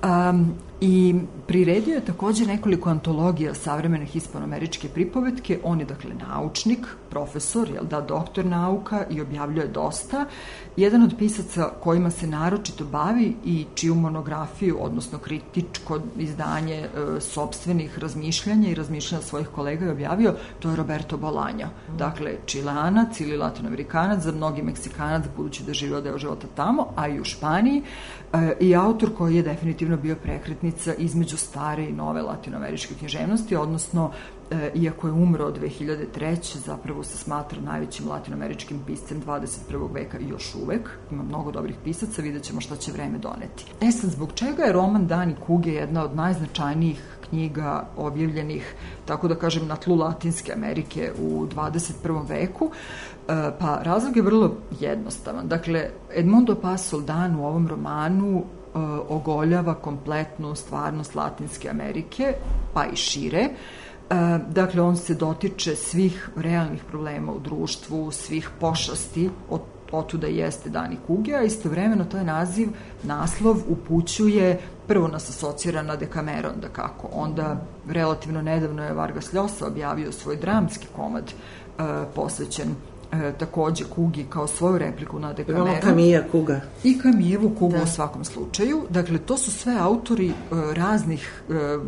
I priredio je takođe nekoliko antologija savremene hispanoameričke pripovetke. On je, dakle, naučnik, profesor, doktor nauka i objavljuje dosta. Jedan od pisaca kojima se naročito bavi i čiju monografiju, odnosno kritičko izdanje sopstvenih razmišljanja i razmišljanja svojih kolega je objavio, to je Roberto Bolaño. Dakle, Čilanac ili Latinoamerikanac, za mnogi Meksikanac, budući da živio deo života tamo, a i u Španiji, i autor koji je definitivno bio prekretnica između stare i nove latinoameričke književnosti, odnosno, iako je umro od 2003. zapravo se smatra najvećim latinoameričkim piscem 21. veka i još uvek. Ima mnogo dobrih pisaca, vidjet ćemo šta će vreme doneti. Sad, zbog čega je roman Dani Kuge jedna od najznačajnijih knjiga objavljenih, tako da kažem, na tlu Latinske Amerike u 21. veku? Pa razlog je vrlo jednostavan. Dakle, Edmundo Paz Soldan u ovom romanu ogoljava kompletnu stvarnost Latinske Amerike, pa i šire. Dakle, on se dotiče svih realnih problema u društvu, svih pošasti, otuda jeste Dani Kuge, a istovremeno to je naslov upućuje, prvo nas asocira na Decameron, da kako. Onda, relativno nedavno je Vargas Llosa objavio svoj dramski komad posvećen takođe Kugi kao svoju repliku na Decameron. Imamo Camilla Kuga. I Camillevu Kugu u svakom slučaju. Dakle, to su sve autori raznih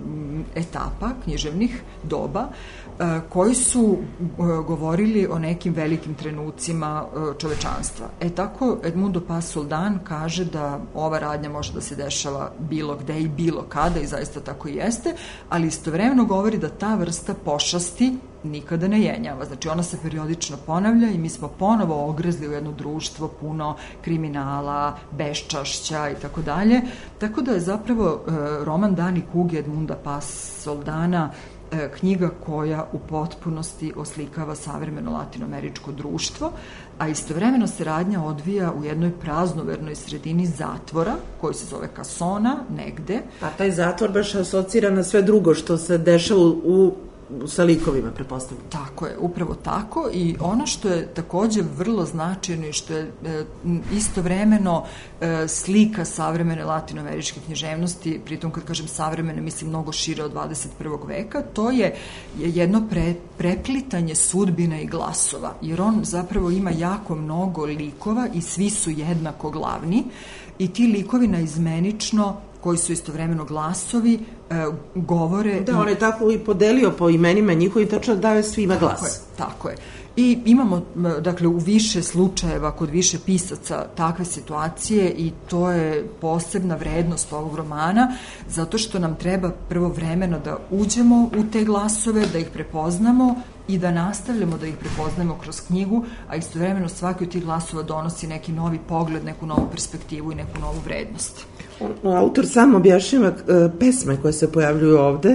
etapa, književnih doba, koji su govorili o nekim velikim trenucima čovečanstva. Tako Edmundo Paz Soldan kaže da ova radnja može da se dešava bilo gde i bilo kada, i zaista tako i jeste, ali istovremeno govori da ta vrsta pošasti nikada ne jenjava. Znači, ona se periodično ponavlja i mi smo ponovo ogrezli u jedno društvo puno kriminala, beščašća i tako dalje. Tako da je zapravo roman Dani Kuge Edmunda Paz Soldana knjiga koja u potpunosti oslikava savremeno latinoameričko društvo, a istovremeno se radnja odvija u jednoj praznovernoj sredini zatvora, koji se zove Casona, negde. Pa taj zatvor baš asocira na sve drugo što se dešava sa likovima, prepostavljam. Tako je, upravo tako, i ono što je takođe vrlo značajno i što je istovremeno slika savremene latinoameričke književnosti, pritom kad kažem savremene mislim mnogo šire od 21. veka, to je jedno preplitanje sudbina i glasova, jer on zapravo ima jako mnogo likova i svi su jednako glavni, i ti likovi naizmenično, koji su istovremeno glasovi, govore... Da, on je tako i podelio po imenima njihovi, tačno daje svima glas. Tako je. I imamo, dakle, u više slučajeva, kod više pisaca takve situacije, i to je posebna vrednost ovog romana, zato što nam treba prvo vremeno da uđemo u te glasove, da ih prepoznamo i da nastavljamo da ih prepoznajemo kroz knjigu, a istovremeno svaki od tih glasova donosi neki novi pogled, neku novu perspektivu i neku novu vrednost. Autor sam objašnjava pesme koje se pojavljuju ovde,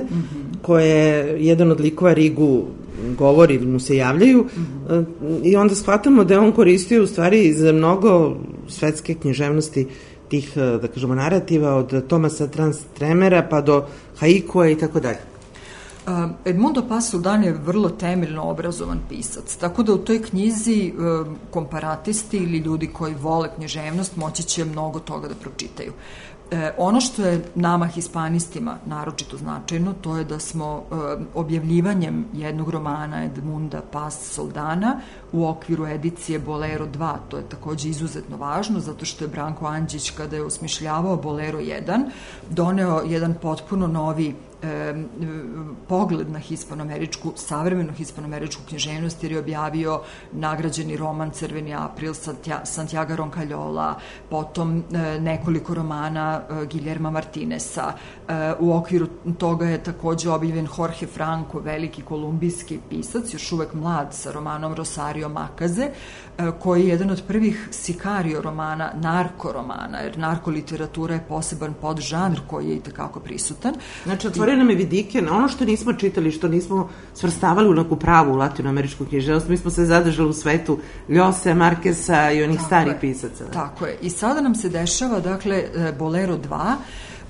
koje jedan od likova Rigu govori ili mu se javljaju, i onda shvatamo da je on koristio u stvari za mnogo svetske književnosti tih, da kažemo, narativa, od Tomasa Transtremera pa do Haikua i tako dalje. Edmundo Paz Soldan je vrlo temeljno obrazovan pisac, tako da u toj knjizi komparatisti ili ljudi koji vole književnost moći će mnogo toga da pročitaju. Ono što je nama hispanistima naročito značajno, to je da smo objavljivanjem jednog romana Edmunda Paz Soldana u okviru edicije Bolero 2, to je takođe izuzetno važno, zato što je Branko Andžić, kada je osmišljavao Bolero 1, doneo jedan potpuno novi pogled na hispanoameričku, savremenu hispanoameričku književnost, jer je objavio nagrađeni roman Crveni april Santiago Roncaljola, potom nekoliko romana Guillerma Martinesa. U okviru toga je takođe objavljen Jorge Franco, veliki kolumbijski pisac, još uvek mlad, sa romanom Rosario Makaze, koji je jedan od prvih sikario romana, narko romana, jer narko literatura je poseban podžanr koji je i tekako prisutan. Znači, otvorio nam je vidike na ono što nismo čitali, što nismo svrstavali u neku pravu latinoameričku književnost. Mi smo se zadržali u svetu Ljose, Markesa i onih starih pisaca. Tako je. I sada nam se dešava, dakle, Bolero 2,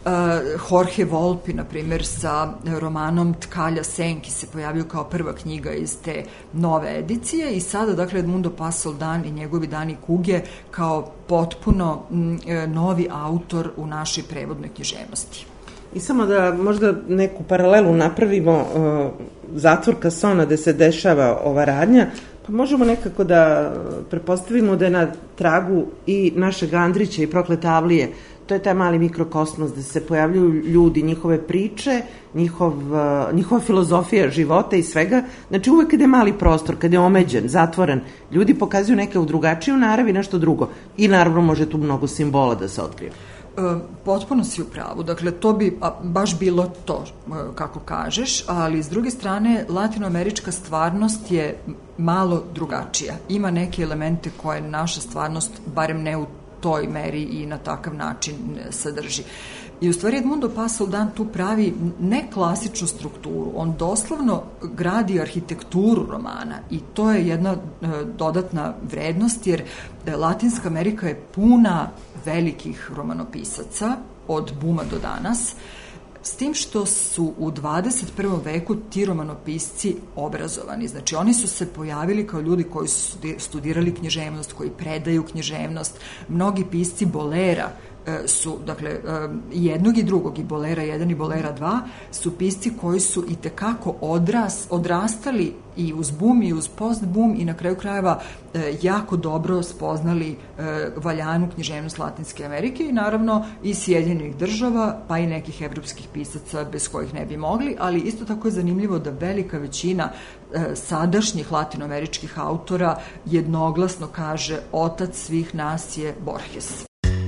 Jorge Volpi, na primjer, sa romanom Tkalja senki se pojavio kao prva knjiga iz te nove edicije i sada, dakle, Edmundo Pasoldan i njegovi Dani kuge kao potpuno novi autor u našoj prevodnoj književnosti. I samo da možda neku paralelu napravimo, zatvor Kasona gde se dešava ova radnja, pa možemo nekako da prepostavimo da je na tragu i našeg Andrića i Proklete Avlije. To je taj mali mikrokosmos gde se pojavljuju ljudi, njihove priče, njihova filozofija života i svega. Znači uvek kada je mali prostor, kada je omeđen, zatvoren, ljudi pokazuju neke u drugačiju naravi, nešto drugo. I naravno može tu mnogo simbola da se otkrije. Potpuno si u pravu. Dakle, to bi baš bilo to, kako kažeš, ali s druge strane, latinoamerička stvarnost je malo drugačija. Ima neke elemente koje naša stvarnost, barem ne u toj meri i na takav način sadrži. I u stvari Edmundo Pasoldan tu pravi ne klasičnu strukturu, on doslovno gradi arhitekturu romana i to je jedna dodatna vrednost, jer Latinska Amerika je puna velikih romanopisaca od Buma do danas, s tim što su u 21. veku ti romanopisci obrazovani. Znači, oni su se pojavili kao ljudi koji su studirali književnost, koji predaju književnost. Mnogi pisci bolera su, dakle, jednog i drugog, i bolera 1 i bolera 2, su pisci koji su i tekako odrastali i uz bum i uz post-bum i na kraju krajeva jako dobro spoznali valjanu književnost Latinske Amerike i naravno i Sjedinjenih država, pa i nekih evropskih pisaca bez kojih ne bi mogli, ali isto tako je zanimljivo da velika većina sadašnjih latinoameričkih autora jednoglasno kaže otac svih nas je Borges.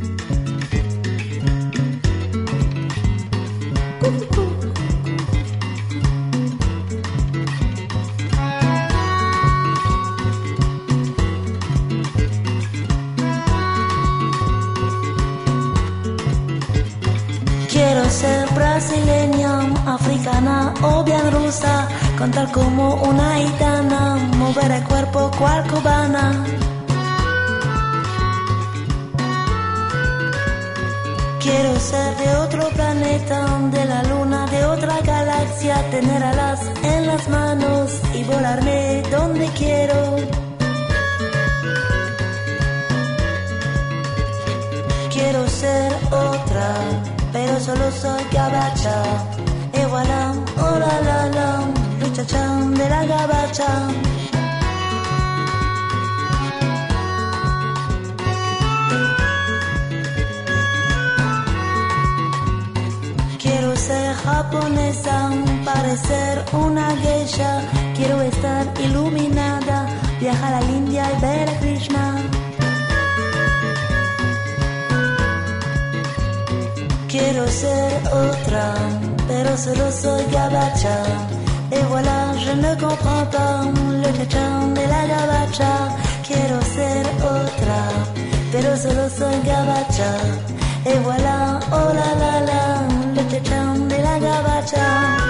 Quiero ser brasileña, africana o bien rusa, cantar como una gitana, mover el cuerpo cual cubana. Quiero ser de otro planeta, de la luna, de otra galaxia, tener alas en las manos y volarme donde quiero. Quiero ser otra, pero solo soy gabacha. Y voilà, oh la la la, muchachán de la gabacha. Quiero ser japonesa, parecer una geisha. Quiero estar iluminada, viajar a la India y ver a Krishna. Quiero ser otra, pero solo soy gabacha. Et voilà, je ne comprends pas le chachán de la gabacha. Quiero ser otra, pero solo soy gabacha. Et voilà, oh la la la, le chachán de la gabacha.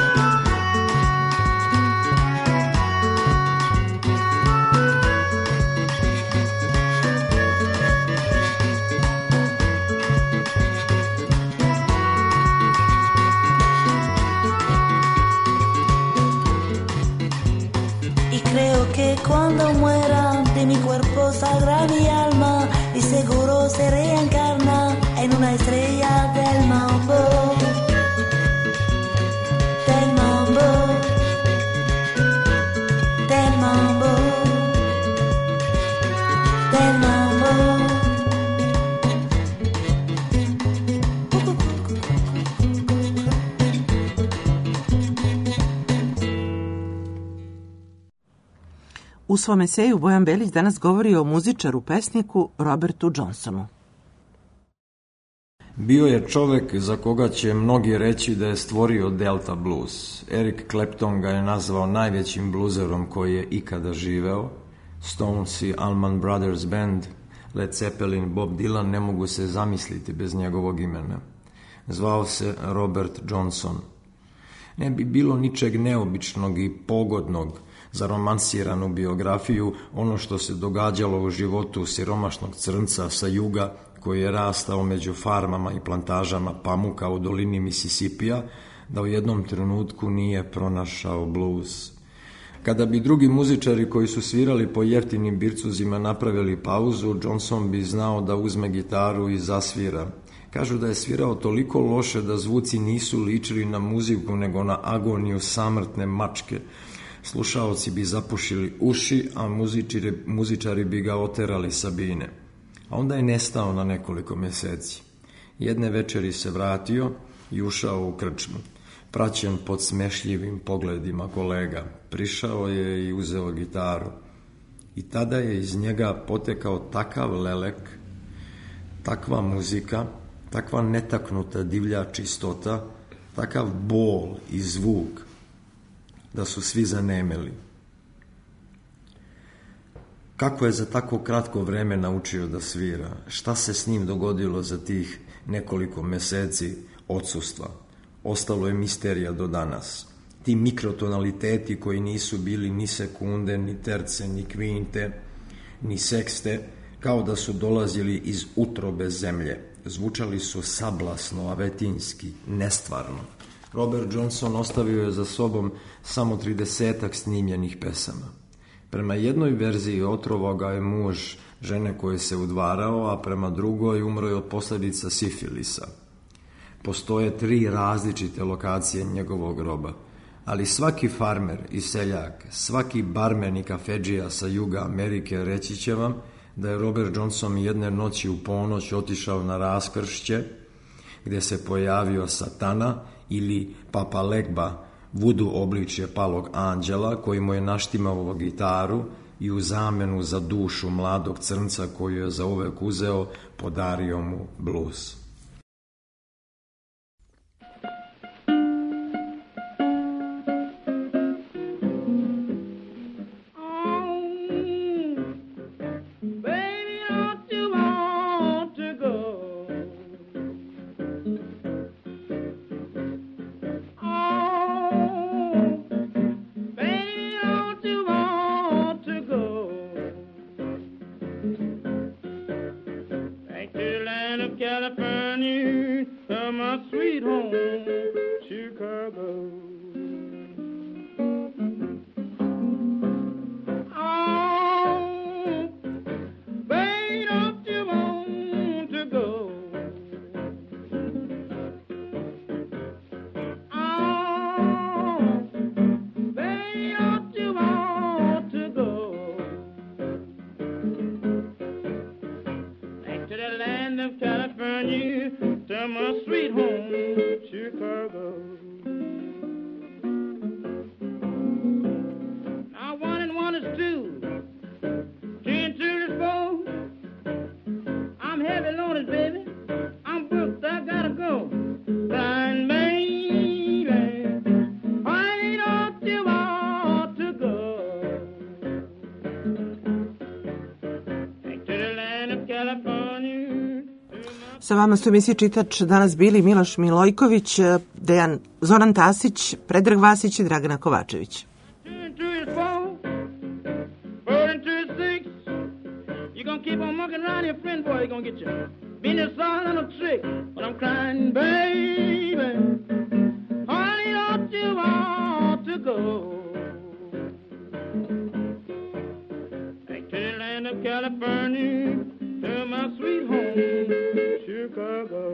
Creo que cuando muera de mi cuerpo saldrá mi alma y seguro se reencarna en una estrella del mambo. Del mambo. Del mambo. Del mambo. U svom eseju Bojan Belić danas govori o muzičaru, pesniku Robertu Johnsonu. Bio je čovek za koga će mnogi reći da je stvorio Delta blues. Eric Clapton ga je nazvao najvećim bluzerom koji je ikada živeo. Stones i Allman Brothers Band, Led Zeppelin, Bob Dylan ne mogu se zamisliti bez njegovog imena. Zvao se Robert Johnson. Ne bi bilo ničeg neobičnog i pogodnog za romansiranu biografiju ono što se događalo u životu siromašnog crnca sa juga koji je rastao među farmama i plantažama pamuka u dolini Misisipija, da u jednom trenutku nije pronašao blues. Kada bi drugi muzičari koji su svirali po jeftinim bircuzima napravili pauzu, Johnson bi znao da uzme gitaru i zasvira. Kažu da je svirao toliko loše da zvuci nisu ličili na muziku nego na agoniju samrtne mačke. Slušaoci bi zapušili uši, a muzičari bi ga oterali sa bine. A onda je nestao na nekoliko meseci. Jedne večeri se vratio i ušao u krčmu. Praćen pod smešljivim pogledima kolega, prišao je i uzeo gitaru. I tada je iz njega potekao takav lelek, takva muzika, takva netaknuta divlja čistota, takav bol i zvuk, da su svi zanemeli. Kako je za tako kratko vreme naučio da svira? Šta se s njim dogodilo za tih nekoliko meseci odsustva? Ostalo je misterija do danas. Ti mikrotonaliteti koji nisu bili ni sekunde, ni terce, ni kvinte, ni sekste, kao da su dolazili iz utrobe zemlje. Zvučali su sablasno, avetinski, nestvarno. Robert Johnson ostavio je za sobom samo 30-ak snimljenih pesama. Prema jednoj verziji otrovao ga je muž žene koje se udvarao, a prema drugoj umro je od posljedica sifilisa. Postoje 3 različite lokacije njegovog groba, ali svaki farmer i seljak, svaki barmen i kafedžija sa juga Amerike reći će vam da je Robert Johnson jedne noći u ponoć otišao na raskršće gdje se pojavio Satana ili Papa Legba, vudu obličje palog anđela koji mu je naštimao gitaru i u zamenu za dušu mladog crnca koju je zauvek uzeo podario mu blues. Sa vama su emisiji Čitač danas bili Miloš Milojković, Zoran Tasić, Predrag Vasić i Dragana Kovačević. To my sweet home, Chicago.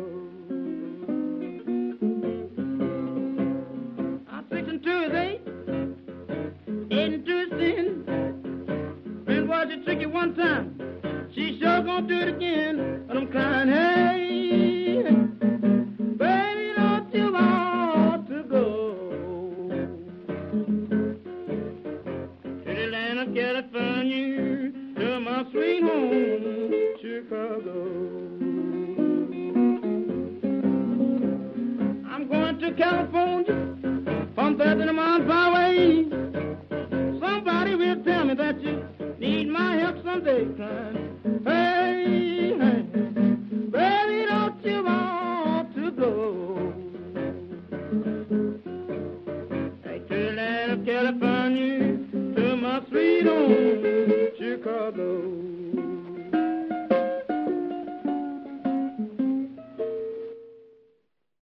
I'm 6 and 2 is 8, 8 and 2 is 10. Friend was a tricky one time, she sure gonna do it again. But I'm crying, hey, baby, don't you want to go to the land of California, to my sweet home, Chicago. I'm going to California from 30 miles away. Somebody will tell me that you need my help someday, crying, hey.